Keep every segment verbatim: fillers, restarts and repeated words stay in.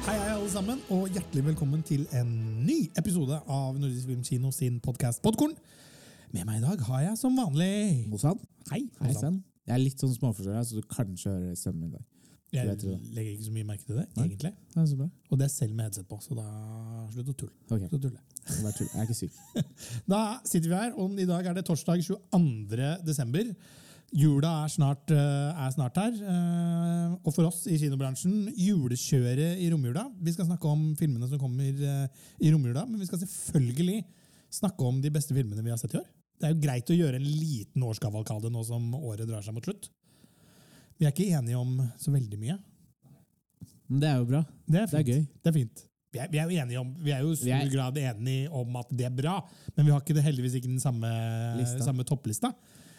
Hei, hei alle sammen, og hjertelig velkommen til en ny episode av Nordisk Filmkino sin podcast Podkorn. Med meg i dag har jeg som vanlig... Mosan. Hei, Hei, Mosan. Sen. Jeg er litt sånn småforståelig, så du kanskje hører stemmen min i dag. Jeg vet du det. legger ikke så mye merke til det, Nei. egentlig. Det er så bra. Og det er selv med headset på, så da slutt å tulle. Ok, Slutt å tulle. bare tull. Jeg er ikke syk. Da sitter vi her, og i dag er det torsdag tjueandre desember. Jula er snart, eh, er snart her, eh, og for oss i kinobransjen, julekjøret i romjula. Vi skal snakke om filmene som kommer eh, i romjula, men vi skal selvfølgelig snakke om de beste filmene vi har sett i år. Det er jo greit å gjøre en liten årskavalkade nå som året drar seg mot slutt. Vi er ikke enige om så veldig mye. Men det er jo bra. Det er, Det er gøy. Det er fint. Vi er, vi er jo enige om, vi er jo i Vi stor er- grad enige om at det er bra, men vi har ikke det, heldigvis ikke den samme, Lista. samme topplista.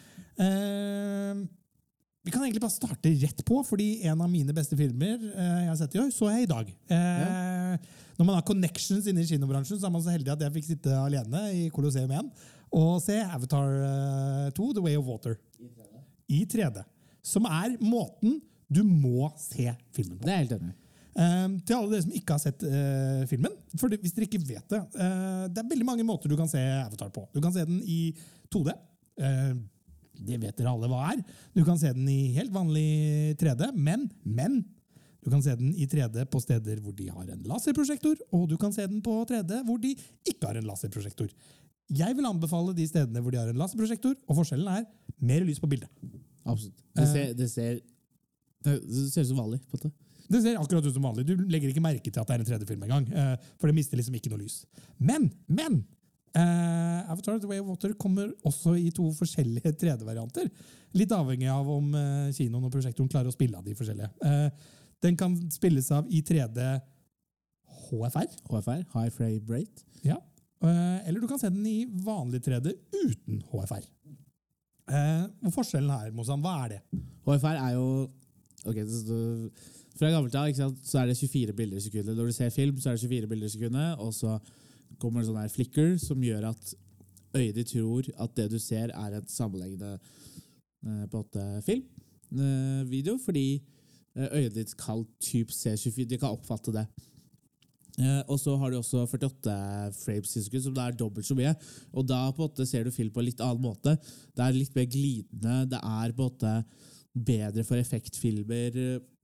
Eh, vi kan egentlig bare starte rett på, fordi en av mine beste filmer eh, jeg har sett i år, så jeg i dag. Eh, Når man har connections inne i kinobransjen, så er man så heldig at jeg fikk sitte alene i Colosseum igjen og se Avatar eh, to, The Way of Water. I tre D. Som er måten du må se filmen på. Det er jeg helt enig. Eh, til alle dere som ikke har sett eh, filmen, for det, hvis dere ikke vet det, eh, det er veldig mange måter du kan se Avatar på. Du kan se den i to D. Eh, det vet dere alle hva er. Du kan se den i helt vanlig tre D, men, men du kan se den i tre D på steder hvor de har en laserprosjektor, og du kan se den på tre D hvor de ikke har en laserprosjektor. Jeg vil anbefale de stedene hvor de har en laserprosjektor, og forskjellen er mer lys på bildet. Absolutt. Det ser, det ser, det ser ut som vanlig, på en måte. Det ser akkurat ut som vanlig. Du legger ikke merke til at det er en tre D-film engang, eh, for det mister liksom ikke noe lys. Men, men, eh, Avatar The Way of Water kommer også i to forskjellige tre D-varianter. Litt avhengig av om eh, kinoen og prosjektoren klarer å spille av de forskjellige. Eh, den kan spilles av i tre D H F R, H F R, High Frame Rate. ja. eh, eller du kan se den i vanlig tre D uten H F R. Eh, og forskjellen her, Mosan, hva er det? H F R er jo, ok, så, så, fra gammelt av, ikke sant, så er det tjuefire bilder i sekundet. Når du ser film, så er det tjuefire bilder i sekundet, og så kommer det sånn her flicker, som gjør at øyet ditt tror at det du ser er et sammenleggende eh, på en måte film, eh, video, fordi eh, øyet ditt kan typ se tjuefire, de kan oppfatte det. Eh, og så har du også førtiåtte frames i sekund, som det er dobbelt så mye. Og da på en måte ser du film på en litt annen måte. Det er litt mer glidende, det er på en måte bedre for effektfilmer,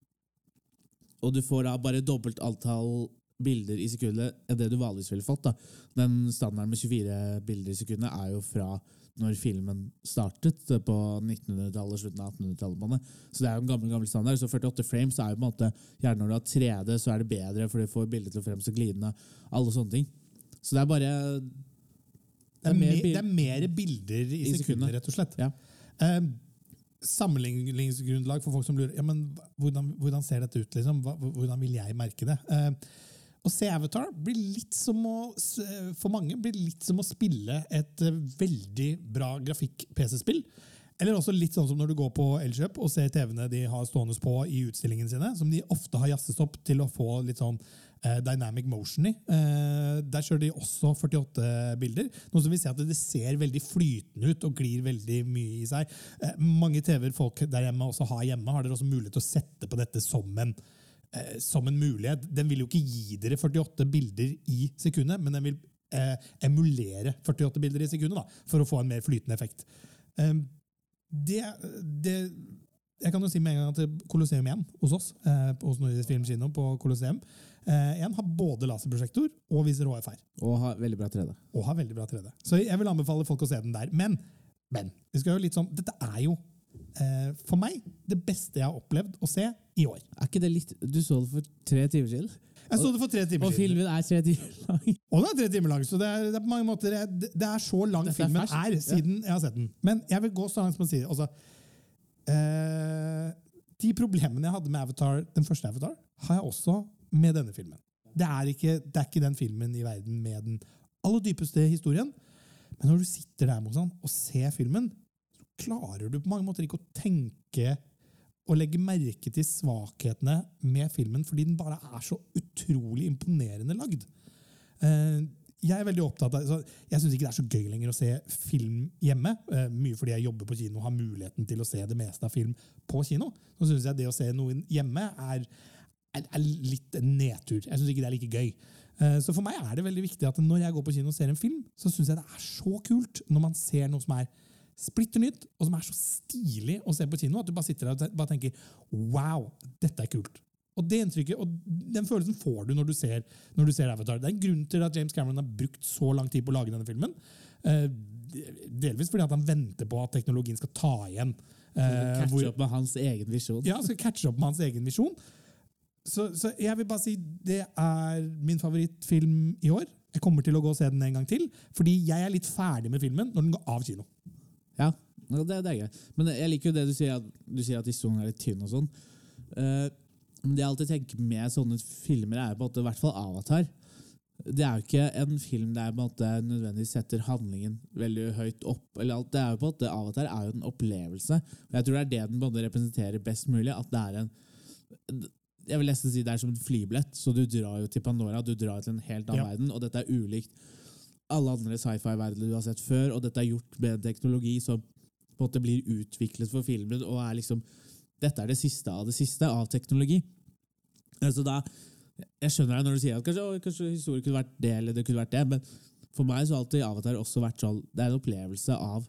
og du får da bare dobbelt antall bilder i sekundet enn det du vanligvis ville fått. Da. Den standarden med tjuefire bilder i sekundet er jo fra når filmen startet på nittenhundretallet, slutten av attenhundretallet. Så det er jo en gammel, gammel standard. Så førtiåtte frames er jo på en måte, gjerne når du har tre D, så er det bedre, for du får bildet til å fremstå glidende, alle sånne ting. Så det er bare... Det er, mer, det er mer bilder i, I sekunder, sekundet. rett og slett. Ja. Eh, sammenligningsgrunnlag for folk som lurer, ja, men hvordan, hvordan ser dette ut, liksom? Hva, hvordan vil jeg merke det? Eh, å se Avatar blir litt som å, for mange blir litt som å spille et eh, veldig bra grafikk-P C-spill. Eller også litt sånn som når du går på Elkjøp og ser T V-ene de har stående på i utstillingen sine, som de ofte har jasset opp til å få litt sånn eh, dynamic motion i. Eh, der kjører de også førtiåtte bilder, noe som vi ser at det ser veldig flytende ut og glir veldig mye i seg. Eh, mange T V-er folk der hjemme også har hjemme, har dere også mulighet til å sette på dette som en eh, som en mulighet. Den vil jo ikke gi dere førtiåtte bilder i sekundet, men den vil eh, emulere førtiåtte bilder i sekundet da, for å få en mer flytende effekt. Eh, Det, det, jeg kan jo si med en gang at Colosseum igjen hos oss, eh, hos Nordisk Filmkino på Colosseum, eh, igjen har både laserprosjektor og viser H F R. Og har veldig bra tre D. Og har veldig bra tre D. Så jeg vil anbefale folk å se den der. Men, men vi skal jo litt sånn, dette er jo eh, for meg det beste jeg har opplevd å se i år. Er ikke det litt... Du så det for tre timer siden? Jeg så det for tre timer Og siden. filmen er tre timer lang. Og det er tre timer lang, så det er, det er på mange måter det, det er så lang Dette er filmen ferskt, er, ja. siden jeg har sett den. Men jeg vil gå så langt som å si det. Altså, eh, de problemene jeg hadde med Avatar, den første Avatar, har jeg også med denne filmen. Det er ikke, det er ikke den filmen i verden med den aller dypeste historien. Men når du sitter der Mosan, og ser filmen, så klarer du på mange måter ikke å tenke og legge merke til svakhetene med filmen, fordi den bare er så utrolig imponerende lagd. Eh, jeg er veldig opptatt av, så jeg synes ikke det er så gøy lenger å se film hjemme, eh, mye fordi jeg jobber på kino og har muligheten til å se det meste av film på kino. Så synes jeg det å se noen hjemme er, er, er litt nedtur. Jeg synes ikke det er like gøy. Uh, så for meg er det veldig viktig at når jeg går på kino og ser en film, så synes jeg det er så kult når man ser noe som er splitter nytt, og som er så stilig å se på kino, at du bare sitter der og bare tenker, wow, dette er kult. Og det inntrykket, og den følelsen får du når du ser, når du ser Avatar. Det er en grunn til at James Cameron har brukt så lang tid på å lage denne filmen. Uh, delvis fordi at han venter på at teknologien skal ta igjen. Uh, catche opp med hans egen visjon. Ja, skal catche opp med hans egen visjon. Så, så jeg vil bare si, det er min favorittfilm i år. Jeg kommer til å gå og se den en gang til, fordi jeg er litt ferdig med filmen når den går av kino. Ja, det, det er gøy. Men jeg liker jo det du sier, at, du sier at historien er litt tynn og sånn. Uh, det jeg alltid tenker med sånne filmer er på en måte, i hvert fall Avatar. Det er jo ikke en film der på en måte nødvendigvis setter handlingen veldig høyt opp. Eller alt. Det er jo på en måte, Avatar er jo en opplevelse. Og jeg tror det er det den både representerer best mulig. At det er en, jeg vil nesten si det er som en flybillett. Så du drar jo til Pandora, du drar til en helt annen ja. verden, og dette er ulikt alle andre sci-fi-verdener du har sett før, og dette er gjort med teknologi som på en måte blir utviklet for filmen, og er liksom, dette er det siste av det siste av teknologi. Så da, jeg skjønner deg når du sier at kanskje, å, kanskje historien kunne vært det, eller det kunne vært det, men for meg så har alltid Avatar også vært sånn, det er en opplevelse av,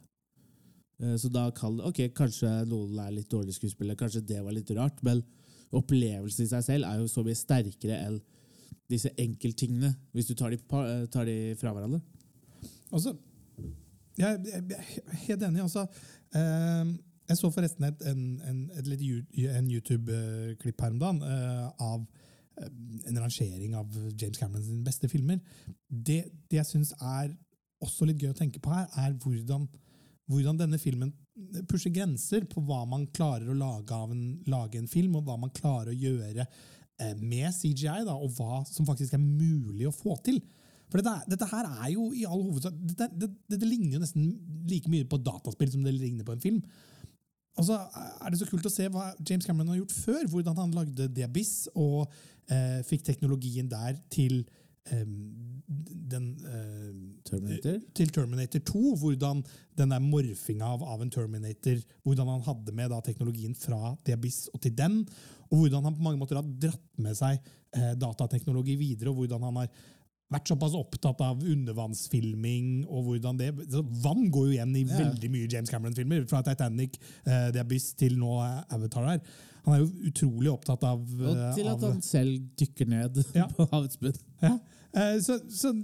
så da kall, ok, kanskje noen er litt dårlig skuespiller, kanskje det var litt rart, men opplevelsen i seg selv er jo så mye sterkere enn disse enkelttingene, hvis du tar de, tar de fra hverandre. Altså, jeg, jeg, jeg er helt enig. Altså, eh, jeg så forresten et, en, en, et litt, en YouTube-klipp her om dagen eh, av en rangering av James Camerons beste filmer. Det, det jeg synes er også litt gøy å tenke på her, er hvordan, hvordan denne filmen pusher grenser på hva man klarer å lage, av en, lage en film, og hva man klarer å gjøre med C G I, da, og hva som faktisk er mulig å få til. For dette, dette her er jo i all hovedsak, dette, det, det, det ligner jo nesten like mye på et dataspill som det ligner på en film. Og så er det så kult å se hva James Cameron har gjort før, hvordan han lagde The Abyss og eh, fikk teknologien der til eh, den, eh, Terminator? til Terminator to, hvordan den der morfinga av, av en Terminator, hvordan han hadde med da, teknologien fra The Abyss og til den, og hvordan han på mange måter har dratt med seg eh, datateknologi videre, og hvordan han har vært såpass opptatt av undervannsfilming, og hvordan det, vann går jo igjen i ja. veldig mye James Cameron-filmer, fra Titanic, eh, The Abyss til nå Avatar her. Han er jo utrolig opptatt av... Og til at av, han selv dykker ned ja. på havets bunn. Ja, eh, så... så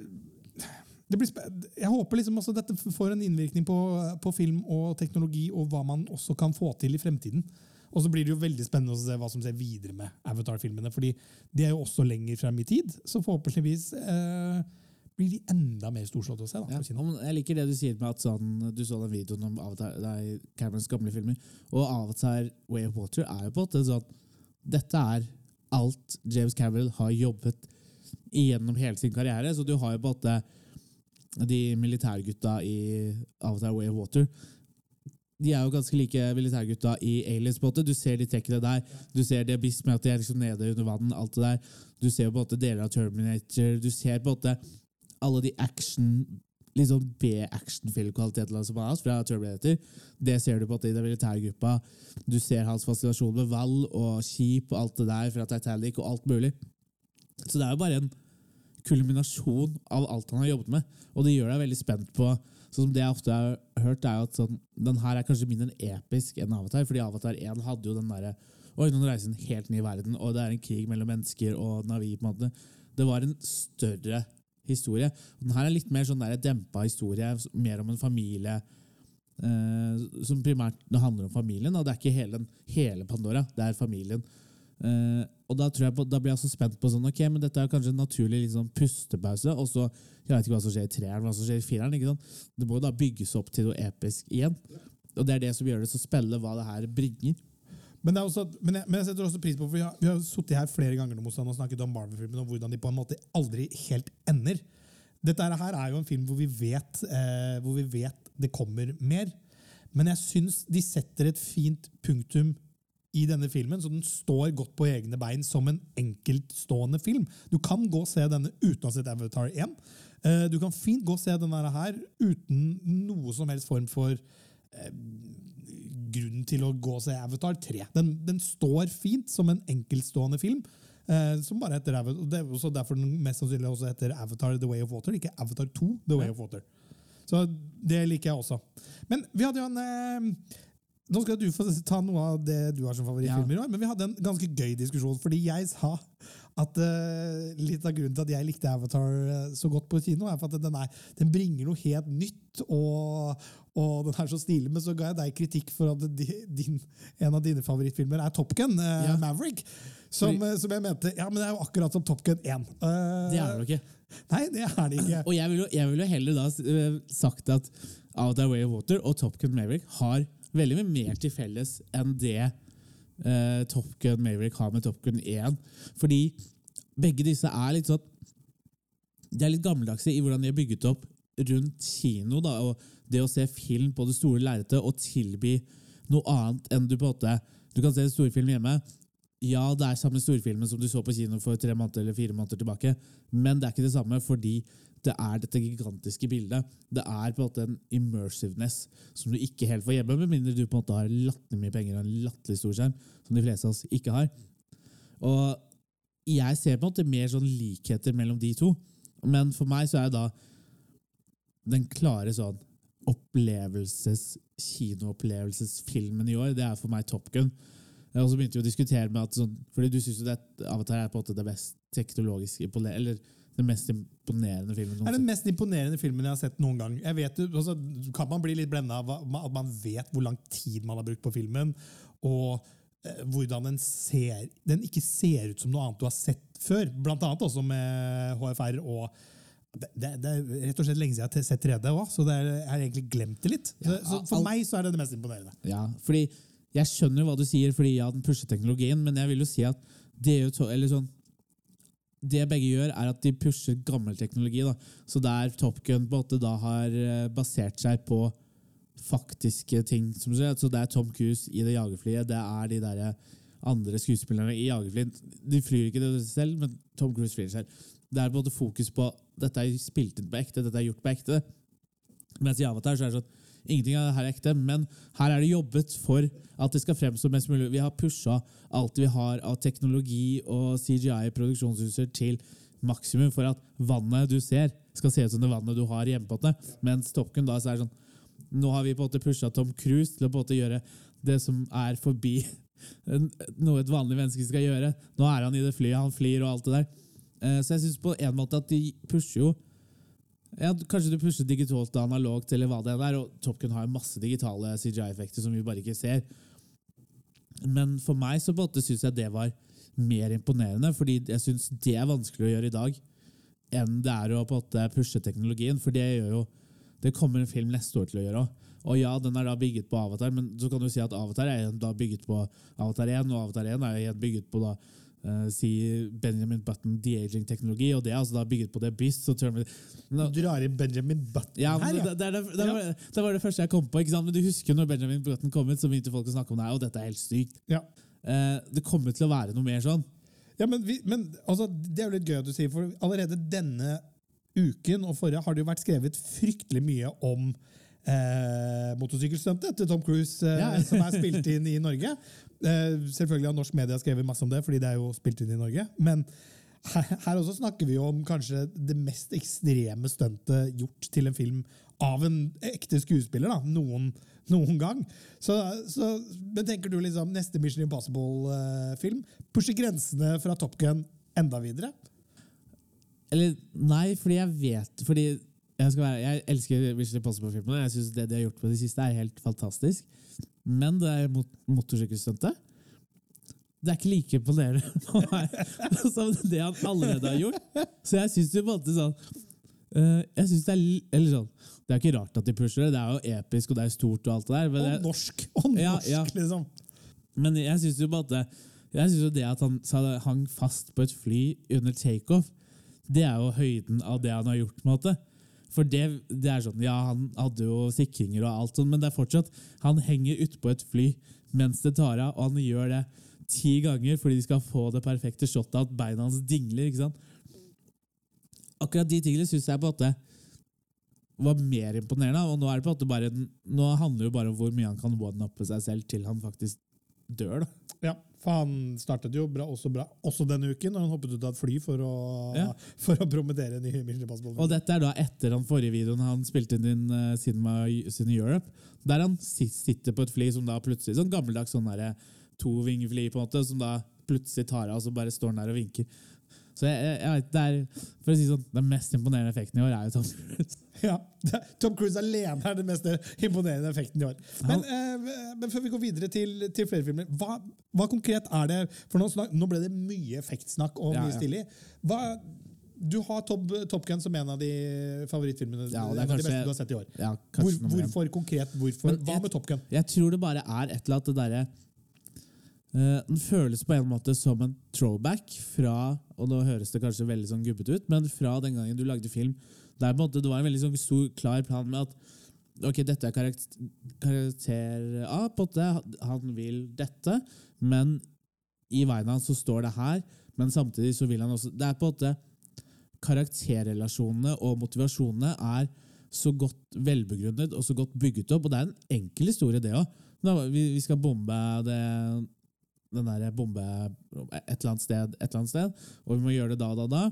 det blir jeg håper liksom også dette får en innvirkning på, på film og teknologi, og hva man også kan få til i fremtiden. Og så blir det jo veldig spennende å se hva som skjer videre med Avatar-filmene, fordi de er jo også lenger frem i tid, så forhåpentligvis eh, blir de enda mer storslått å se. Da, ja, jeg liker det du sier med at sånn, du så den videoen om Avatar, det er Camerons gamle filmer, og Avatar Way of Water er jo på en måte sånn, dette er alt James Cameron har jobbet igjennom hele sin karriere, så du har jo på en måte de militærgutta i Avatar Way of Water. De er jo ganske like militærgutta i Aliens på en måte. Du ser de trekkene der. Du ser det Abyss med at de er liksom nede under vann, alt det der. Du ser på en måte deler av Terminator. Du ser på en måte alle de action, liksom B-action-filmkvalitetene som han har fra Terminator. Det ser du på en måte i den militærgruppa. Du ser hans fascinasjon med vall og skip og alt det der fra Titanic og alt mulig. Så det er jo bare en kulminasjon av alt han har jobbet med, og det gjør deg veldig spent på, sånn som det jeg ofte har hørt, er at sånn, den her er kanskje mindre episk enn Avatar, fordi Avatar én hadde jo den der, oi, nå reiser en helt ny verden, og det er en krig mellom mennesker og Navi, på en måte. Det var en større historie. Den her er litt mer sånn der dempet historie, mer om en familie, eh, som primært det handler om familien, og det er ikke hele, hele Pandora, det er familien. Uh, og da, tror jeg på, da blir jeg også spent på sånn, ok, men dette er kanskje en naturlig liksom, pustepause, og så, jeg vet ikke hva som skjer i treeren, hva som skjer i fireren, ikke sant? Det må jo da bygges opp til noe episk igjen, og det er det som gjør det så spennende hva det her bringer. Men, det er også, men, jeg, men jeg setter også pris på, for vi har, vi har suttet her flere ganger og snakket om Marvel-filmen, og hvordan de på en måte aldri helt ender. Dette her er jo en film hvor vi vet, eh, hvor vi vet det kommer mer, men jeg synes de setter et fint punktum i denne filmen, så den står godt på egne bein som en enkeltstående film. Du kan gå og se denne uten å ha sett Avatar én. Du kan fint gå og se denne her uten noe som helst form for grunn til å gå og se Avatar tre. Den, den står fint som en enkeltstående film, eh, som bare heter Avatar. Det er også derfor den mest sannsynlig også heter Avatar The Way of Water, ikke Avatar to The Way of Water. Så det liker jeg også. Men vi hadde jo en... Eh, nå skal du få ta noe av det du har som favorittfilmer i år, men vi hadde en ganske gøy diskusjon, fordi jeg sa at uh, litt av grunnen til at jeg likte Avatar uh, så godt på kino, er for at den, er, den bringer noe helt nytt, og, og den er så stilig, men så ga jeg deg kritikk for at din, en av dine favorittfilmer er Top Gun, uh, ja. Maverick, som, uh, som jeg mente, ja, men det er jo akkurat som Top Gun én. Uh, det er det jo ikke. Nei, det er det ikke. Og jeg vil jo, jeg vil jo heller da uh, sagt at Avatar Way of Water og Top Gun Maverick har veldig mye mer til felles enn det Uh, Top Gun Maverick har med Top Gun én, fordi begge disse er litt sånn de er litt gammeldagse i hvordan de er bygget opp rundt kino da, og det å se film på det store lerretet og tilby noe annet enn du på en måte du kan se en storfilm hjemme, ja det er samme storfilmen som du så på kino for tre måneder eller fire måneder tilbake, men det er ikke det samme fordi det er dette gigantiske bildet. Det er på en måte en immersiveness som du ikke helt får hjemme, med mindre du på en måte har latterlig mye penger og en latterlig stor skjerm, som de fleste av oss ikke har. Og jeg ser på en måte mer sånn likheter mellom de to, men for meg så er da den klare sånn opplevelses, kinoopplevelsesfilmen i år, det er for meg Top Gun. Jeg har også begynt å diskutere med at sånn, fordi du synes jo det Avatar er på en måte det mest teknologiske, eller den mest imponerende filmen. Det er den mest imponerende filmen jeg har sett noen gang. Jeg vet, altså, kan man bli litt blendet av at man vet hvor lang tid man har brukt på filmen, og eh, hvordan den ser, den ikke ser ut som noe annet du har sett før. Blant annet også med H F R, og det, det, det er rett og slett lenge siden jeg har sett tre D også, så det er, jeg har egentlig glemt det litt. Så, så for meg så er det det mest imponerende. Ja, fordi jeg skjønner hva du sier, fordi ja, den pusher teknologien, men jeg vil jo si at det er jo to, eller sånn, det begge gjør er at de pusher gammel teknologi, da. Så der Top Gun på en måte da har basert seg på faktiske ting, som så det er Tom Cruise i det jagerflyet, det er de der andre skuespillerne i jagerflyet. De flyr ikke det selv, men Tom Cruise flyr selv. Det er på en måte fokus på, dette er spilt inn på ekte, dette er gjort på ekte. Mens i Avatar så er det sånn, ingenting av det her er ekte, men her er det jobbet for at det skal fremstå mest mulig. Vi har pushet alt vi har av teknologi og C G I-produksjonshuser til maksimum for at vannet du ser skal se ut som det vannet du har hjemme på det. Mens Top Gun da så er det sånn, nå har vi på en måte pushet Tom Cruise til å på en måte gjøre det som er forbi noe et vanlig menneske skal gjøre. Nå er han i det flyet, han flyr og alt det der. Så jeg synes på en måte at de pusher jo ja, kanskje du pusher digitalt og analogt eller hva det er, og Top Gun har masse digitale C G I-effekter som vi bare ikke ser. Men for meg så på en måte synes jeg det var mer imponerende, fordi jeg synes det er vanskelig å gjøre i dag enn det er å på en måte pushe teknologien, for det gjør jo det kommer en film neste år til å gjøre. Og ja, den er da bygget på Avatar, men så kan du si at Avatar er da bygget på Avatar én, og Avatar én er igjen bygget på da Uh, si Benjamin Button de-aging-teknologi, og det er altså da bygget på det Beast. Så no. Du drar i Benjamin Button ja, her, ja. Det, det, det, det, var, det var det første jeg kom på, ikke sant? Men du husker når Benjamin Button kom ut, så begynte folk å snakke om det her, og dette er helt sykt. Ja. Uh, det kommer til å være noe mer sånn. Ja, men, vi, men altså, det er jo litt gøy at du sier, for allerede denne uken og forrige har det jo vært skrevet fryktelig mye om eh, motorsykkelstuntet til Tom Cruise, eh, ja. som er spilt inn i Norge. Eh, selvfølgelig har norsk media skrevet masse om det, fordi det er jo spilt inn i Norge. Men her, her også snakker vi jo om kanskje det mest ekstreme stuntet gjort til en film av en ekte skuespiller, da, noen, noen gang. Så, så men tenker du liksom neste Mission Impossible-film pusher grensene fra Top Gun enda videre? Eller nei, fordi jeg vet fordi jeg, skal være, jeg elsker Mission Impossible-filmene. Jeg synes det de har gjort på det siste er helt fantastisk. Men det er mot motorsykkelstønte. Det er ikke like imponerende på meg som det han allerede har gjort. Så jeg synes det på en måte sånn uh, jeg synes det er eller sånn det er ikke rart at de pusher det. Det er jo episk, og det er stort og alt det der. Men og det, norsk, og norsk, ja, ja. liksom. Men jeg synes jo på en måte jeg synes jo det at han hang fast på et fly under take-off, det er jo høyden av det han har gjort, på en måte. For det, det er sånn, ja, han hadde jo sikringer og alt sånt, men det er fortsatt, han henger ut på et fly mens det tar av, og han gjør det ti ganger fordi de skal få det perfekte shotet at beina hans dingler, ikke sant? Akkurat de tingene synes jeg på en måte, var mer imponerende, og nå er det på en måte bare nå handler det jo bare om hvor mye han kan one-uppe seg selv til han faktisk dør da. Ja, for han startet jo bra, også bra også denne uken, når han hoppet ut av et fly for å, ja. for å promotere en ny Mission Impossible. Og dette er da etter den forrige videoen han spilte inn din uh, Cinema, Cinema Europe, der han sitter på et fly som da plutselig, sånn gammeldags sånn der to-vingfly på en måte, som da plutselig tar av, og så bare står han der og vinker. Så jeg, jeg, jeg vet, det er, for å si sånn, den mest imponerende effekten i år er jo Tom Cruise. Ja, Tom Cruise alene er den mest imponerende effekten i år. Men, eh, men før vi går videre til, til flere filmer, hva, hva konkret er det? For nå, snak, nå ble det mye effektsnakk og mye ja, ja. Stilig. Hva, du har Top, Top Gun som en av de favorittfilmene ja, en av de beste du har sett i år. Ja, Hvor, hvorfor konkret? Hvorfor, men, hva jeg, med Top Gun? Jeg tror det bare er et eller annet det der Uh, den føles på en måte som en throwback fra, og nå høres det kanskje veldig sånn gubbet ut, men fra den gangen du lagde film, der på en måte det var en veldig sånn stor, klar plan med at ok, dette er karakter, karakter A, på en måte, han vil dette, men i veien hans så står det her, men samtidig så vil han også, det er på en måte karakterrelasjonene og motivasjonene er så godt velbegrunnet og så godt bygget opp, og det er en enkel historie det også. Vi, vi skal bombe det den der bombe et eller annet sted, et eller annet sted, og vi må gjøre det da, da, da.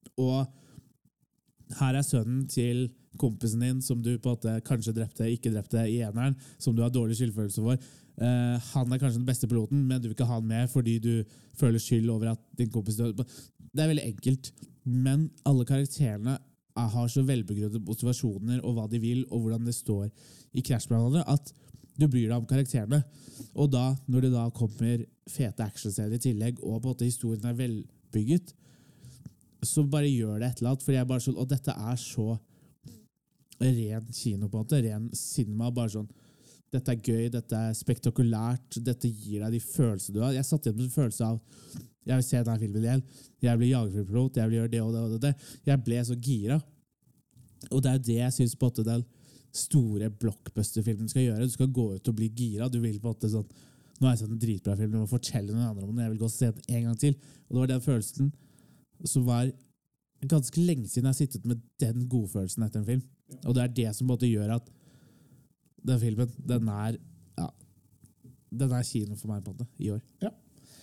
Og her er sønnen til kompisen din, som du på en måte kanskje drepte, ikke drepte i eneren, som du har dårlig skyldfølelse for. Uh, han er kanskje den beste piloten, men du vil ikke ha han med fordi du føler skyld over at din kompis dør. Det er veldig enkelt, men alle karakterene har så velbegrunnet motivasjoner og hva de vil, og hvordan det står i Crash med hverandre, at du bryr deg om karakterene. Og da, når det da kommer fete actionserier i tillegg, og på en måte historien er velbygget, så bare gjør det et eller annet, fordi jeg bare sånn, og dette er så ren kino på en måte, ren cinema, bare sånn, dette er gøy, dette er spektakulært, dette gir deg de følelser du har. Jeg satt igjen med en følelse av, jeg vil se denne filmen igjen, jeg blir jagerflypilot, jeg vil gjøre det og det og det, jeg ble så gira. Og det er det jeg synes på en måte det store blockbuster-filmen skal gjøre. Du skal gå ut og bli gira. Du vil på en måte sånn, nå har jeg sett en dritbra film, du må fortelle noen andre om den, jeg vil gå og se den en gang til. Og det var den følelsen som var ganske lenge siden jeg har sittet med den gode følelsen etter en film. Og det er det som på en måte gjør at den filmen, den er, ja, den er kino for meg på en måte, i år. Ja.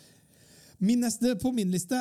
Min neste på min liste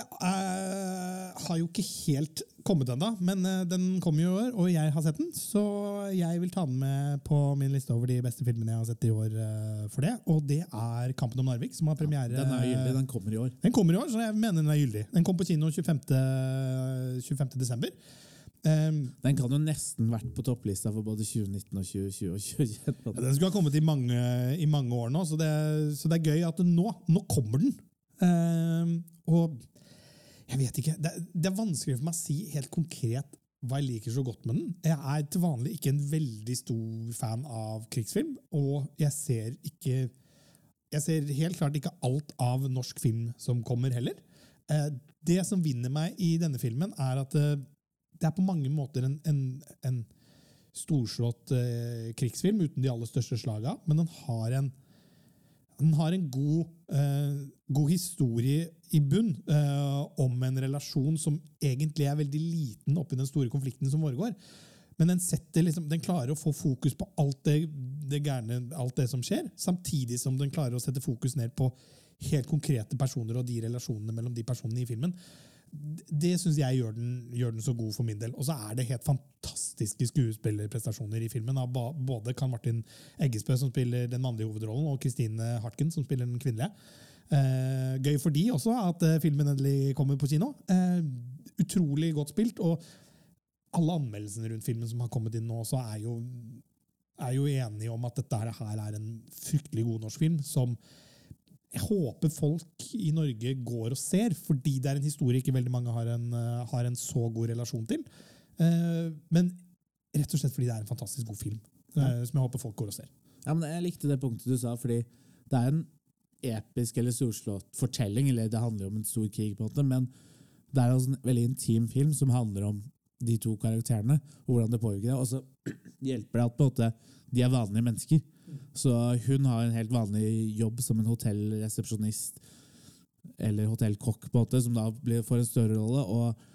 uh, har jo ikke helt kommet enda, men uh, den kommer jo i år, og jeg har sett den, så jeg vil ta den med på min liste over de beste filmene jeg har sett i år uh, for det, og det er Kampen om Narvik, som har premiere. Ja, den er gyldig, den kommer i år. Den kommer i år, så jeg mener den er gyldig. Den kom på kino tjuefemte desember. Um, den kan jo nesten vært på topplista for både tjue nitten og tjue tjue og tjue tjue. Ja, den skulle ha kommet i mange, i mange år nå, så det, så det er gøy at nå, nå kommer den. Uh, og jeg vet ikke, det, det er vanskelig for meg å si helt konkret hva jeg liker så godt med den. Jeg er til vanlig ikke en veldig stor fan av krigsfilm, og jeg ser ikke jeg ser helt klart ikke alt av norsk film som kommer heller. Uh, det som vinner meg i denne filmen er at uh, det er på mange måter en, en, en storslått uh, krigsfilm uten de aller største slaga, men den har en Den har en god, eh, god historie i bunn eh, om en relasjon som egentlig er veldig liten oppi den store konflikten som foregår. Men den, setter liksom, den klarer å få fokus på alt det, det gærne, alt det som skjer, samtidig som den klarer å sette fokus ned på helt konkrete personer og de relasjonene mellom de personene i filmen. Det synes jeg gjør den, gjør den så god for min del. Og så er det helt fantastiske skuespillerprestasjoner i filmen av både Karl Martin Eggesbø, som spiller den mannlige hovedrollen, og Kristine Hartgen, som spiller den kvinnelige. Eh, gøy for de også at eh, filmen endelig kommer på kino. Eh, utrolig godt spilt, og alle anmeldelsene rundt filmen som har kommet inn nå, så er jo, er jo enige om at dette her er en fryktelig god norsk film, som jeg håper folk i Norge går og ser, fordi det er en historie ikke veldig mange har en, uh, har en så god relasjon til. Uh, men rett og slett fordi det er en fantastisk god film, uh, ja. Som jeg håper folk går og ser. Ja, men jeg likte det punktet du sa, fordi det er en episk eller storslått fortelling, eller det handler jo om en stor krig på en måte, men det er også en veldig intim film som handler om de to karakterene, og hvordan det påvirker det, og så hjelper det at på en måte de er vanlige mennesker. Så hun har en helt vanlig jobb som en hotellresepsjonist eller hotellkokk på en måte, som da blir, får en større rolle, og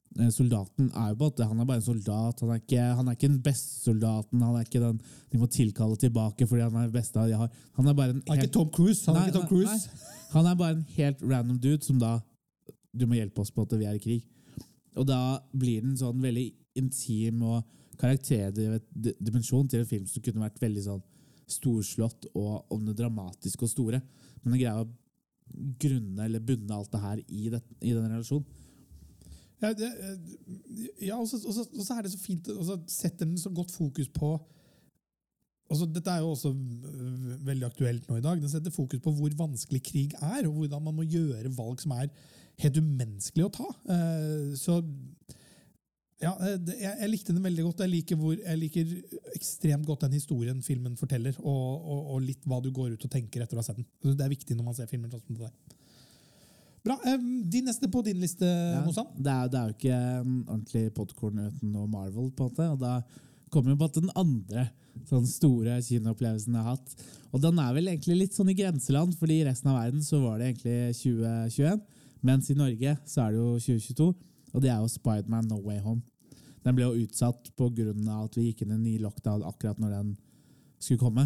eh, soldaten er jo på at han er bare en soldat, han er ikke, han er ikke den beste soldaten, han er ikke den de må tilkalle tilbake fordi han er den beste de har. Han er bare en Han er helt, ikke Tom Cruise. Han er Nei, ikke Tom nei, Cruise. nei. Han er bare en helt random dude som da du må hjelpe oss på at vi er i krig. Og da blir den sånn veldig intim og karakterdrevet dimensjon til en film som kunne vært veldig sånn storslått og om det dramatiske og store. Men den greier å grunne eller bunne alt det her i, det, i den relasjonen. Ja, det, ja og så er det så fint, og så setter den så godt fokus på altså, dette er jo også veldig aktuelt nå i dag. Den setter fokus på hvor vanskelig krig er, og hvordan man må gjøre valg som er helt umenneskelig å ta. Så ja, jeg, jeg likte den veldig godt. Jeg liker, hvor, jeg liker ekstremt godt den historien filmen forteller, og, og, og litt hva du går ut og tenker etter å ha sett den. Det er viktig når man ser filmer sånn som det der. Bra. De neste på din liste, ja, Mossan? Det er, det er jo ikke en ordentlig popcorn uten noe Marvel på en måte, og da kommer vi på den andre sånn store kinoopplevelsen jeg har hatt. Og den er vel egentlig litt sånn i grenseland, fordi i resten av verden så var det egentlig tjue tjueen, mens i Norge så er det jo tjue tjueto, og det er jo Spider-Man No Way Home. Den ble jo utsatt på grunn av at vi gikk inn i en ny lockdown akkurat når den skulle komme.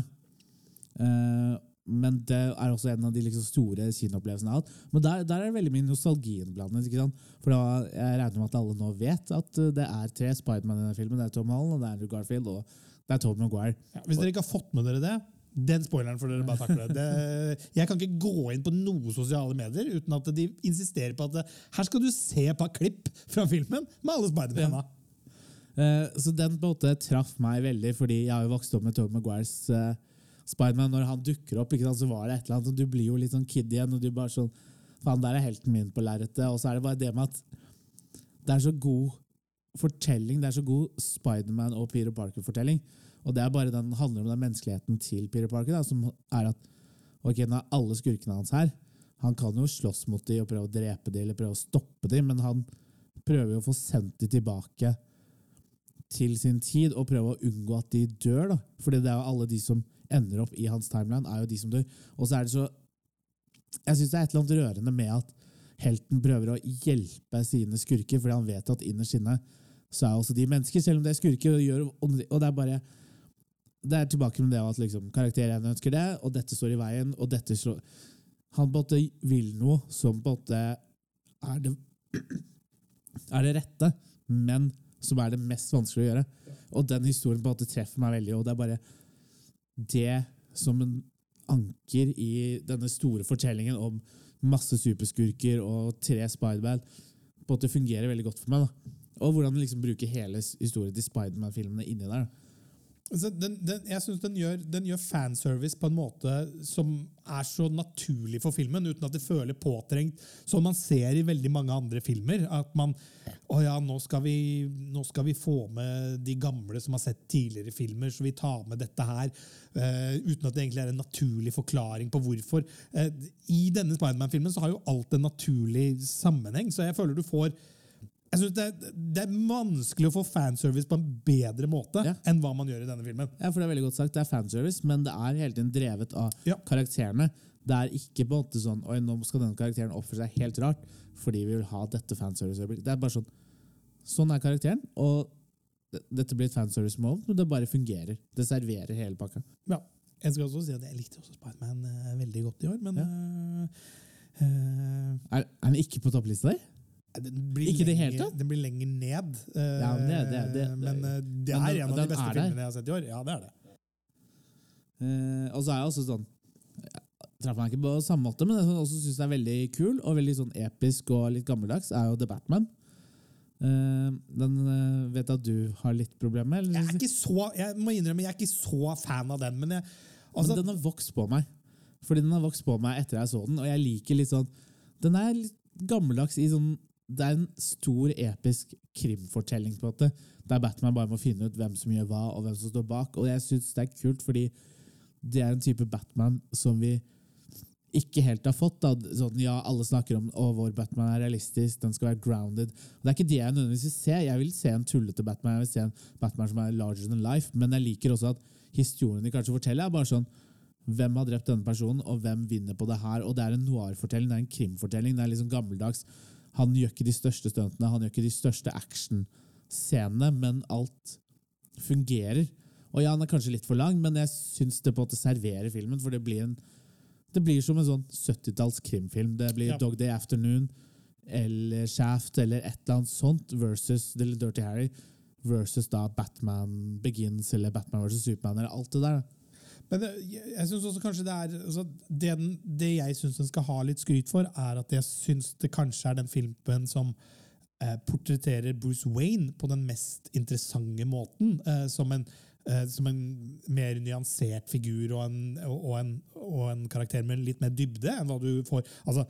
Uh, men det er også en av de liksom store kinoopplevelsene jeg har hatt. Men der, der er det veldig mye nostalgi innblandet, ikke sant? For da, jeg regner med at alle nå vet at det er tre Spider-Man i denne filmen. Det er Tom Holland, og det er Andrew Garfield, og det er Tobey Maguire. Ja, hvis dere ikke har fått med dere det, den spoileren får dere bare takle. Det, jeg kan ikke gå inn på noen sosiale medier uten at de insisterer på at det, her skal du se et par klipp fra filmen med alle Spider-Man. Ja. Uh, så den på en måte traff meg veldig, fordi jeg har jo vokst opp med Tobey Maguires uh, Spider-Man. Når han dukker opp, ikke sant, så var det et eller annet, og du blir jo litt sånn kid igjen, og du bare sånn, faen, der er helten min på lerretet, og så er det bare det med at det er så god fortelling, det er så god Spider-Man og Peter Parker-fortelling, og det er bare den handler om den menneskeligheten til Peter Parker, da, som er at, ok, nå er alle skurkene hans her, han kan jo slåss mot de og prøve å drepe de, eller prøve å stoppe de, men han prøver jo å få sendt de tilbake til sin tid, og prøve å unngå at de dør, da, fordi det er jo alle de som ender opp i hans timeline, er jo de som dør. Og så er det så jeg synes det er et eller annet rørende med at helten prøver å hjelpe sine skurker, fordi han vet at innerst inne så er også de mennesker, selv om det er skurker, og, gjør, og det er bare det er tilbake med det at liksom, karakteren ønsker det, og dette står i veien, og dette slår han på en måte vil noe som på en måte er det er det rette, men som er det mest vanskelig å gjøre. Og den historien på en måte treffer meg veldig, og det er bare det som en anker i denne store fortellingen om masse superskurker og tre Spider-Man på en måte fungerer veldig godt for meg, da. Og hvordan den liksom bruker hele historien til Spider-Man-filmene inni der, da. Altså, den, den, jeg synes den gjør, den gjør fanservice på en måte som er så naturlig for filmen, uten at det føler påtrengt, som man ser i veldig mange andre filmer. At man, å ja, nå skal vi, nå skal vi få med de gamle som har sett tidligere filmer, så vi tar med dette her, uh, uten at det egentlig er en naturlig forklaring på hvorfor. Uh, I denne Spider-Man-filmen så har jo alt en naturlig sammenheng, så jeg føler du får Jeg synes det, det er vanskelig å få fanservice på en bedre måte, ja, enn hva man gjør i denne filmen. Ja, for det er veldig godt sagt. Det er fanservice, men det er hele tiden drevet av, ja, karakterene. Det er ikke på en måte sånn, oi, nå skal denne karakteren oppføre seg helt rart, fordi vi vil ha dette fanservice. Det er bare sånn, sånn er karakteren, og dette blir et fanservice moment, men det bare fungerer. Det serverer hele pakka. Ja, jeg skal også si at jeg likte også Spider-Man uh, veldig godt i år, men... Ja. Uh, uh, er, er han ikke på topplista der? Den blir, ikke det lenger, helt, da? den blir lenger ned, uh, ja, men det, det, det, men uh, det men er den, en av de beste filmene jeg har sett i år. Ja, det er det. Uh, og så er jeg også sånn, jeg traff meg ikke på samme måte, men det som jeg også synes er veldig kul, og veldig sånn episk og litt gammeldags, er jo The Batman. Uh, den uh, vet at du har litt problemer med? Jeg er ikke så, jeg må innrømme, jeg er ikke så fan av den, men, jeg, altså, men den har vokst på meg. Fordi den har vokst på meg etter jeg så den, og jeg liker litt sånn, den er litt gammeldags i sånn, det er en stor, episk krimfortelling på en måte, der Batman bare må finne ut hvem som gjør hva, og hvem som står bak, og jeg synes det er kult, fordi det er en type Batman som vi ikke helt har fått, da. Sånn, ja, alle snakker om, å, vår Batman er realistisk, den skal være grounded, og det er ikke det jeg nødvendigvis vil se, jeg vil se en tullete Batman, jeg vil se en Batman som er larger than life, men jeg liker også at historien de kanskje forteller er bare sånn, hvem har drept denne personen, og hvem vinner på det her, og det er en noir-fortelling, det er en krimfortelling, det er liksom gammeldags. han gjør ikke de største stuntene, han gjør ikke de største actionscenene, men alt fungerer. Og ja, han er kanskje litt for lang, men jeg synes det på en måte serverer filmen, for det blir en det blir som en sånn syttitalls krimfilm. Det blir ja. Dog Day Afternoon, eller Shaft, eller et eller annet sånt, versus eller Dirty Harry, versus da Batman Begins, eller Batman versus Superman, eller alt det der. Men det, jeg synes også kanskje det er altså, det, den, det jeg synes den skal ha litt skryt for, er at jeg synes det kanskje er den filmen som eh, portretterer Bruce Wayne på den mest interessante måten, eh, som en Uh, som en mer nyansert figur og en, og, en, og en karakter med litt mer dybde enn hva du får. Altså,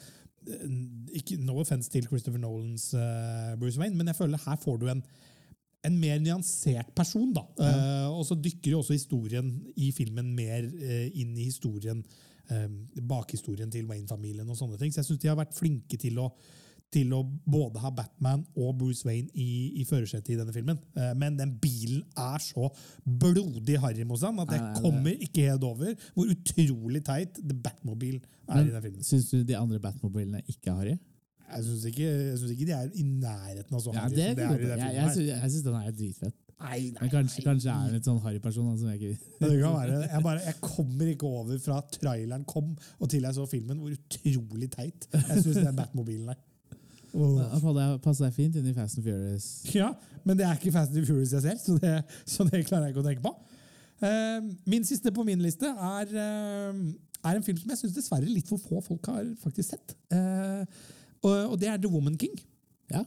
ikke, no offense til Christopher Nolans uh, Bruce Wayne, men jeg føler her får du en, en mer nyansert person. Da. Uh, mm. Og så dykker jo også historien i filmen mer uh, inn i historien, uh, bakhistorien til Wayne-familien og sånne ting. Så jeg synes de har vært flinke til å til å både ha Batman og Bruce Wayne i, i førersetet i denne filmen. Uh, men den bilen er så blodig harry hos han at jeg nei, nei, kommer ikke helt over hvor utrolig teit The Batmobile er men, i den filmen. Synes du de andre Batmobilene ikke er harry? Jeg synes ikke, jeg synes ikke de er i nærheten av så ja, harry det, som det er i den filmen. Jeg, jeg, synes, jeg synes den er dritfett. Nei, nei, men kanskje, nei. kanskje er en litt sånn harry person som jeg ikke... det kan være. Jeg, bare, jeg kommer ikke over fra traileren kom og til jeg så filmen hvor utrolig teit jeg synes den Batmobilen er. Oh. Han passer deg fint inn i Fast and Furious. Ja, men det er ikke Fast and Furious jeg selv, så det, så det klarer jeg ikke å tenke på. Uh, min siste på min liste er, uh, er en film som jeg synes dessverre litt for få folk har faktisk sett. Uh, og, og det er The Woman King. Ja.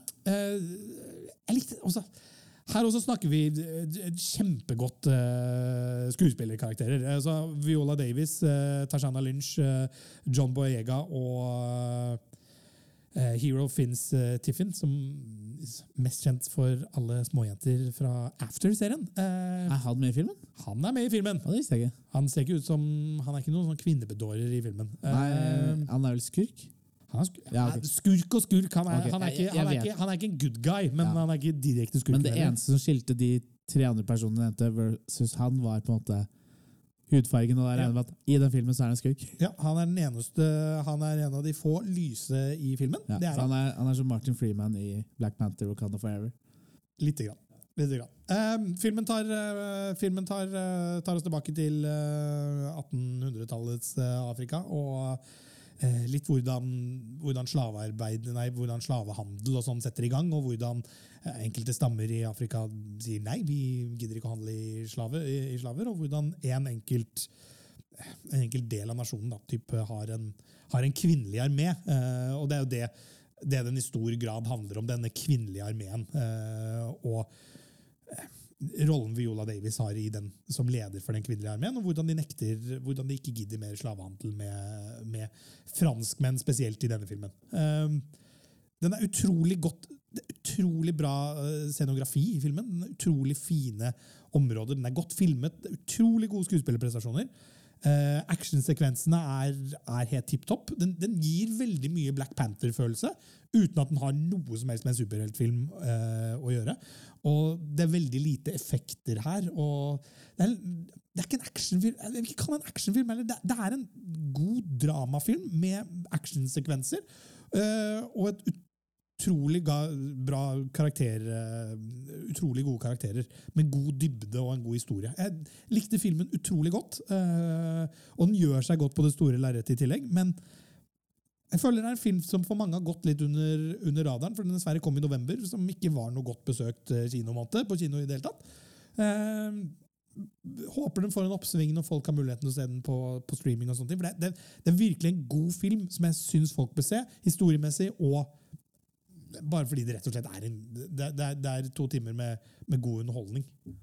Uh, jeg likte også her også snakker vi kjempegodt uh, skuespillerkarakterer. Altså, Viola Davis, uh, Tashana Lynch, uh, John Boyega og uh, Uh, Hero Finns uh, Tiffin, som er mest kjent for alle småjenter fra After-serien. Uh, er han med i filmen? Han er med i filmen. Ja, det visste jeg ikke. Han ser ikke ut som, han er ikke noen sånn kvinnebedårer i filmen. Nei, uh, han er vel skurk? Han er skurk, ja, okay. skurk og skurk. Han er, okay. han, er ikke, han, er ikke, han er ikke en good guy, men ja. Han er ikke direkte skurk. Men det eneste som skilte de tre andre personene nevnte versus han, var på en måte hudfargen, og der ja. At i den filmen så er han en skurk. Ja, han er den eneste, han er en av de få lyse i filmen. Ja, det er han, er, han er som Martin Freeman i Black Panther og Wakanda Forever. Litte grann. Litte grann. Um, filmen tar, uh, filmen tar, uh, tar oss tilbake til uh, attenhundretallets uh, Afrika, og uh, litt hvordan, hvordan slavearbeid, nei, hvordan slavehandel og sånn setter i gang, og hvordan uh, enkelte stammer i Afrika sier nei, vi gidder ikke å handle i, slave, i, i slaver, og hvordan en enkelt, en enkelt del av nasjonen da, typ, har, en, har en kvinnelig armé, uh, og det er jo det, det den i stor grad handler om, denne kvinnelige armeen, uh, og uh, rollen Viola Davis har i den som leder for den kvinnelige armeen, og hvordan de nekter, hvordan de ikke gidder mer slavehandel med, med franskmenn, spesielt i denne filmen. Um, den er utrolig godt, det er utrolig bra uh, scenografi i filmen, den er utrolig fine områder, den er godt filmet, det er utrolig gode skuespillerprestasjoner. Uh, actionsekvensene er, er helt tipptopp. Den, den gir veldig mye Black Panther-følelse, uten at den har noe som helst med en superheltfilm uh, å gjøre. Og det er veldig lite effekter her. Og det, er, det er ikke en actionfilm, jeg vil ikke kalle det en actionfilm, eller det, det er en god dramafilm med actionsekvenser, uh, og et utrolig ga, bra karakter, uh, utrolig gode karakterer, med god dybde og en god historie. Jeg likte filmen utrolig godt, uh, og den gjør seg godt på det store lerretet i tillegg, men jeg føler det er en film som for mange har gått litt under, under radaren, for den dessverre kom i november, som ikke var noe godt besøkt kinomåned på kino i det hele tatt. Uh, håper den får en oppsving når folk har muligheten til å se den på, på streaming og sånt, for det, det, det er virkelig en god film som jeg synes folk bør se, historiemessig og bare fordi det rett og slett er, en, det, det er, det er to timer med, med god underholdning.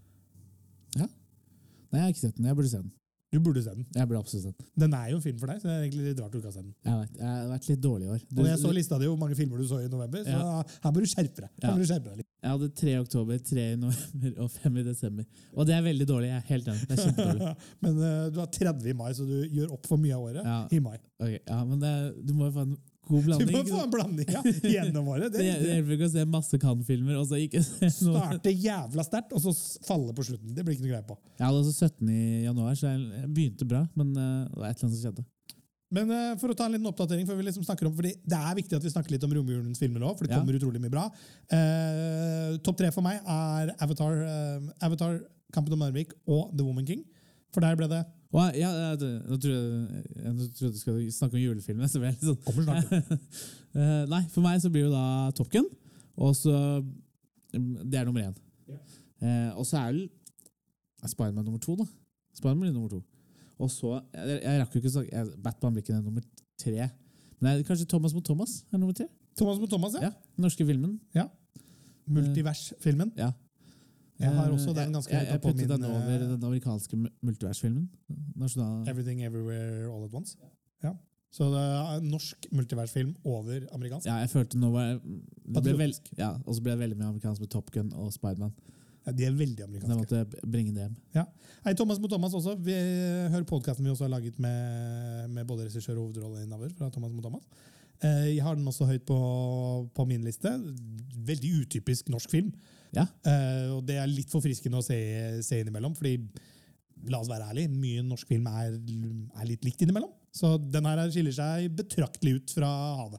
Ja. Nei, jeg har ikke sett den. Jeg burde se den. Du burde se den. Jeg burde absolutt se den. Den er jo en film for deg, så det er egentlig litt rart du ikke har sett den. Jeg vet, jeg har vært litt dårlig i år. Du, og jeg så lista di hvor mange filmer du så i november, så ja. Her bør du skjerpe deg. Her Ja. bør du skjerpe deg litt. Jeg hadde tre i oktober, tre i november og fem i desember. Og det er veldig dårlig, jeg er helt enig. Det er kjempedårlig. Men uh, du har tretti i mai, så du gjør opp for mye av året ja. i mai. Okay, ja, men det, du må jo få en god blanding. Du må få en blanding, ja, gjennom året. Det, det, det hjelper ikke å se masse Cannes-filmer, og så ikke se noe. Starte jævla sterkt, og så falle på slutten. Det blir ikke noe greie på. Jeg hadde også sytten i januar, så jeg begynte bra, men uh, det var et eller annet som skjedde. Men uh, for å ta en liten oppdatering, for vi liksom snakker om, fordi det er viktig at vi snakker litt om romjulens filmer nå, for det Ja. kommer utrolig mye bra. Uh, topp tre for meg er Avatar, uh, Avatar, Kampen om Narvik og The Woman King. For der ble det... Å, ja, ja, det- nå tror jeg, jeg tror du skal snakke om julefilmer, så ble jeg litt sånn. Kommer snart. Eh, nei, for meg så blir det da Top Gun, og så det er nummer én. Ja. Eh, og så er det Spider-Man nummer to, da. Spider-Man blir nummer to. Og så, jeg, jeg rakk jo ikke å snakke, jeg- Batman blir ikke den nummer tre. Men det er kanskje Thomas mot Thomas er nummer tre? Thomas mot Thomas, ja. Ja, den norske filmen. ja. Multivers-filmen. Ja. Jeg har også Eh, den ganske jeg, høyt jeg, opp på jeg min... puttet den over uh, den amerikanske mu- multiversfilmen. Nasjonal... Everything Everywhere All At Once. Ja. Så det er norsk multiversfilm over amerikansk. Ja, jeg følte nå var det ble vel, Patriotisk. ja, og så ble det veldig mye amerikansk med Top Gun og Spider-Man. Ja, de er veldig Så jeg amerikanske. måtte bringe det hjem. Ja. Hei, Thomas mot Thomas også. Vi hører podcasten vi også har laget med, med både regissør og hovedrolleinnehaver fra Thomas mot Thomas. Eh, Jeg har den også høyt på, på min liste. Veldig utypisk norsk film. Ja, Eh, og det er litt forfriskende å se, se innimellom, fordi la oss være ærlig, mye norsk film er, er litt likt innimellom. Så den her skiller seg betraktelig ut fra havet.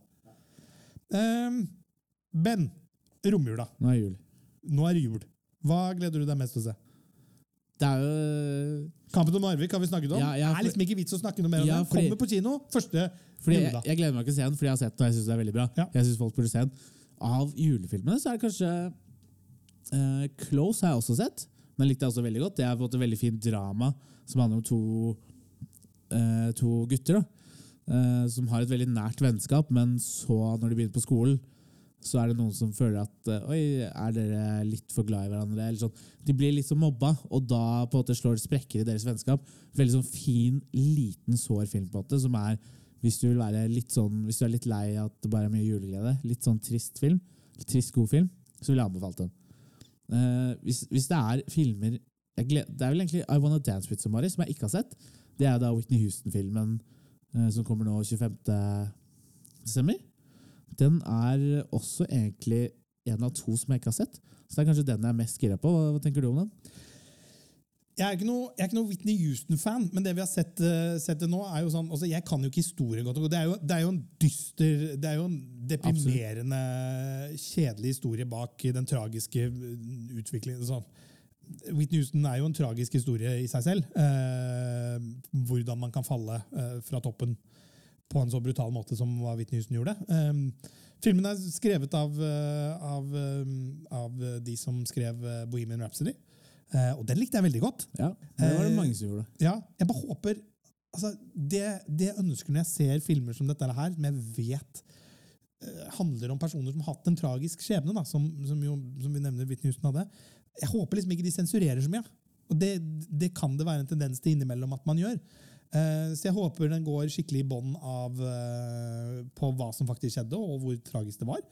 Eh, Ben, romjula. nå er jul. Nå er det jul. Hva gleder du deg mest til å se? Det er jo... Kampen om Narvik har vi snakket om. Ja, ja, det er liksom ikke vits å snakke noe mer om Ja, det. fordi- Kommer på kino første Fordi jeg, juledag. jeg gleder meg ikke til å se den, fordi jeg har sett den, og jeg synes det er veldig bra. Ja. Jeg synes folk burde se den. Av julefilmene så er det kanskje eh, Close har jeg også sett. Den likte jeg også veldig godt. Det er på en måte veldig fint drama som handler om to, eh, to gutter da, eh, som har et veldig nært vennskap, men så når de begynner på skolen, så er det noen som føler at eh, oi, er dere litt for glad i hverandre? Eller sånn. De blir litt så mobba, og da på en måte slår det sprekker i deres vennskap. Veldig sånn fin, liten, sår film på en måte, som er, hvis du vil være litt sånn, hvis du er litt lei at det bare er mye juleglede, litt sånn trist film, trist god film, så vil jeg anbefale den. Eh, hvis, hvis det er filmer, jeg gled, det er vel egentlig I Wanna Dance With Somebody, som jeg ikke har sett. Det er da Whitney Houston-filmen eh, som kommer nå tjuefemte desember. Den er også egentlig en av to som jeg ikke har sett. Så det er kanskje den jeg er mest gira på. Hva, hva tenker du om den? Jeg er ikke noe, jeg er ikke noe Whitney Houston-fan, men det vi har sett, eh, sett det nå, er jo sånn altså Jeg kan jo ikke historien godt. Og det er jo, det er jo en dyster, det er jo en deprimerende, kjedelig historie bak den tragiske utviklingen. Sånn. Whitney Houston er jo en tragisk historie i seg selv. Eh, hvordan man kan falle eh, fra toppen på en så brutal måte som hva Whitney Houston gjorde. Um, filmen er skrevet av, uh, av, um, av de som skrev uh, Bohemian Rhapsody, uh, og den likte jeg veldig godt. Ja, det var det Eh, mange som gjorde. Ja, jeg bare håper altså, det, det jeg ønsker når jeg ser filmer som dette her, som jeg vet uh, handler om personer som har hatt en tragisk skjebne, da, som, som, jo, som vi nevner Whitney Houston hadde. Jeg håper liksom ikke de sensurerer så mye. Og det, det kan det være en tendens til innimellom at man gjør. Eh, Så jeg håper den går skikkelig i bånd av eh, på hva som faktisk skjedde, og hvor tragisk det var.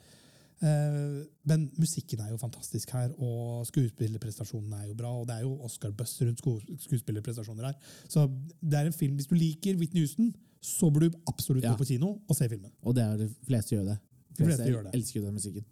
Eh, Men musikken er jo fantastisk her, og skuespillerprestasjonen er jo bra, og det er jo Oscar-buzz rundt sko- skuespillerprestasjoner her. Så det er en film, hvis du liker Whitney Houston, så burde du absolutt Ja. gå på kino og se filmen. Og det er de fleste gjør det. De fleste gjør det. elsker jo den musikken.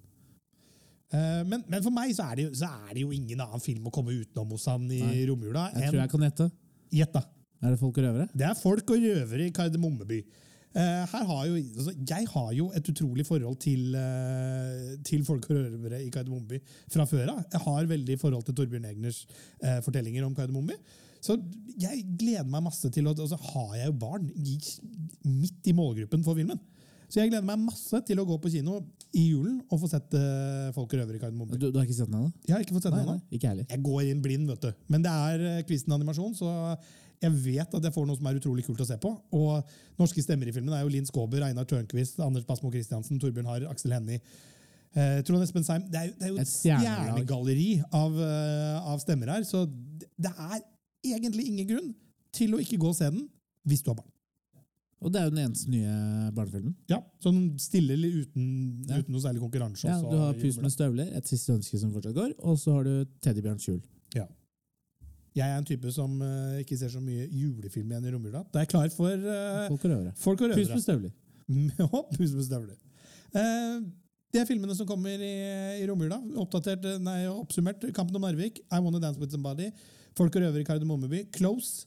Eh, Men, men for meg så er, det jo, så er det jo ingen annen film å komme utenom hos han i Nei. romjula Jeg enn tror jeg kan gjette. Gjett, da. Er det Folk og røvere? Det er folk og røvere i Kardemommeby. Eh, her har jo, altså, jeg har jo et utrolig forhold til, eh, til folk og røvere i Kardemommeby fra før av. Jeg har veldig forhold til Torbjørn Egners eh, fortellinger om Kardemommeby. Så jeg gleder meg masse til, og så altså, har jeg jo barn i, midt i målgruppen for filmen. Så jeg gleder meg masse til å gå på kino i julen og få sett eh, folk og røvere i Kardemommeby. Du, du har ikke sett den ennå? Jeg har ikke fått sett Nei, den nei, ennå. ikke jeg heller. Jeg går inn blind, vet du. Men det er eh, quizen animasjon, så jeg vet at jeg får noe som er utrolig kult å se på. Og norske stemmer i filmen er jo Linn Skåber, Einar Tørnquist, Anders Basmo Christiansen, Torbjørn Harr, Aksel Hennie, eh, Trond Espen Seim. Det er, jo- det er jo Et et stjernelag. stjernegalleri av, eh, av stemmer her, så det er egentlig ingen grunn til å ikke gå og se den hvis du har barn. Og det er jo den eneste nye barnefilmen. Ja, sånn stille eller uten, Ja. uten noe særlig konkurranse. Ja, også du har i Pus romjula. med støvler, Et siste ønske som fortsatt går, og så har du Teddybjørns jul. Ja. Jeg er en type som eh, ikke ser så mye julefilm igjen i romjula. Da er jeg klar for eh, Folk og røvere. folk og Pus røvere. med støvler. Ja, pus med støvler. Eh, det er filmene som kommer i, i romjula. Oppdatert, eh, nei, oppsummert. Kampen om Narvik, I Wanna Dance With Somebody, Folk og røvere i Kardemommeby, Close,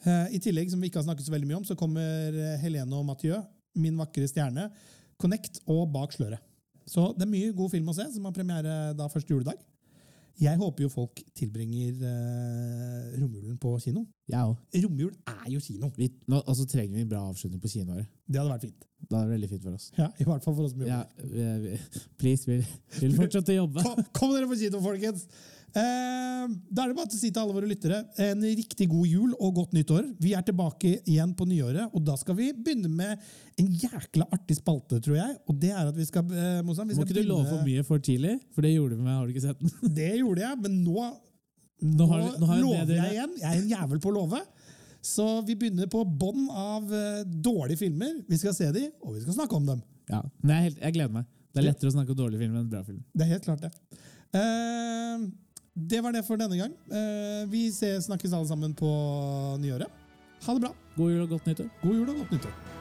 Uh, I tillegg, som vi ikke har snakket så veldig mye om, så kommer Helene og Mathieu, Min vakre stjerne, Connect og Bak sløret. Så det er mye god film å se, som har premiere da første juledag. Jeg håper jo folk tilbringer uh, romjulen på kino. Jeg også. Romjul er jo kino. Vi, nå, og så trenger vi en bra avslutning på kinoåret. Det hadde vært fint. Det er veldig fint for oss. Ja, i hvert fall for oss som jobber. Ja, vi, vi, please, vi vil fortsette å jobbe. Kom, kom dere på kino, folkens! Eh, da er det bare til å si til alle våre lyttere en riktig god jul og godt nyttår. Vi er tilbake igjen på nyåret, og da skal vi begynne med en jækla artig spalte, tror jeg. Og det er at vi skal, eh, Mozan, vi skal Må ikke du begynne... love for mye for tidlig? For det gjorde du med meg, har du ikke sett den? Det gjorde jeg, men nå, nå, Nå, har, nå har jeg lover bedre... jeg igjen. Jeg er en jævel på å love. Så vi begynner på bånd av uh, dårlige filmer. Vi skal se dem, og vi skal snakke om dem. Ja, men jeg, er helt, jeg gleder meg. Det er lettere å snakke om dårlige filmer enn bra film. Det er helt klart det. Uh, det var det for denne gang. Uh, vi ses, snakkes alle sammen på nyåret. Ha det bra. God jul og godt nyttår. God jul og godt nyttår.